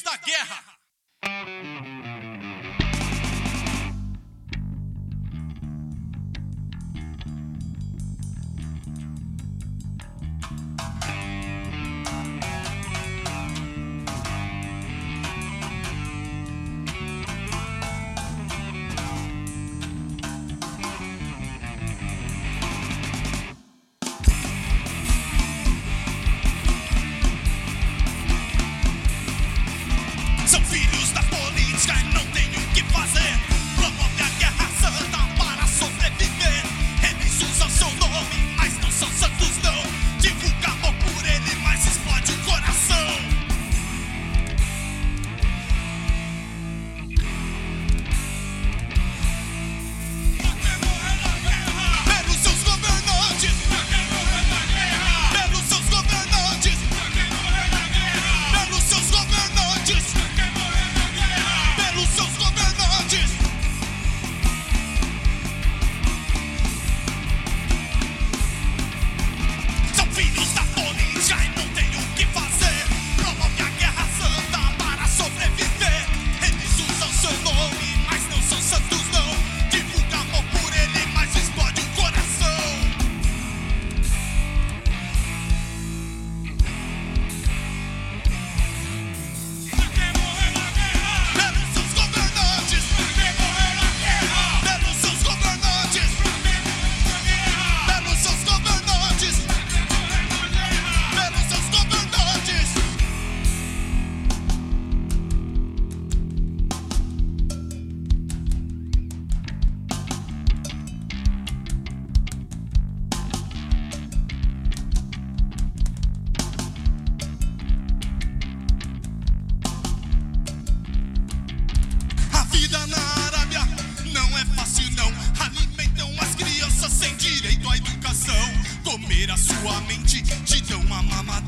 da guerra. São filhos da política e não tem o que fazer. Promove a guerra santa para sobreviver. Eles usam seu nome, mas não são santos não. Divulga amor por ele, mas explode o coração. Pelos seus governantes, pelos seus governantes, pelos seus governantes, pelos seus governantes. São filhos da política e não tem o que fazer. Promove a guerra santa para sobreviver. Eles usam seu nome, mas não são santos não. Divulga amor por ele, mas explode o coração. Pelos seus governantes, pelos seus governantes, pelos seus governantes, pelos seus governantes. A vida na Arábia não é fácil não. Alimentam as crianças sem direito à educação. Comer a sua mente, te dão uma mamadeira.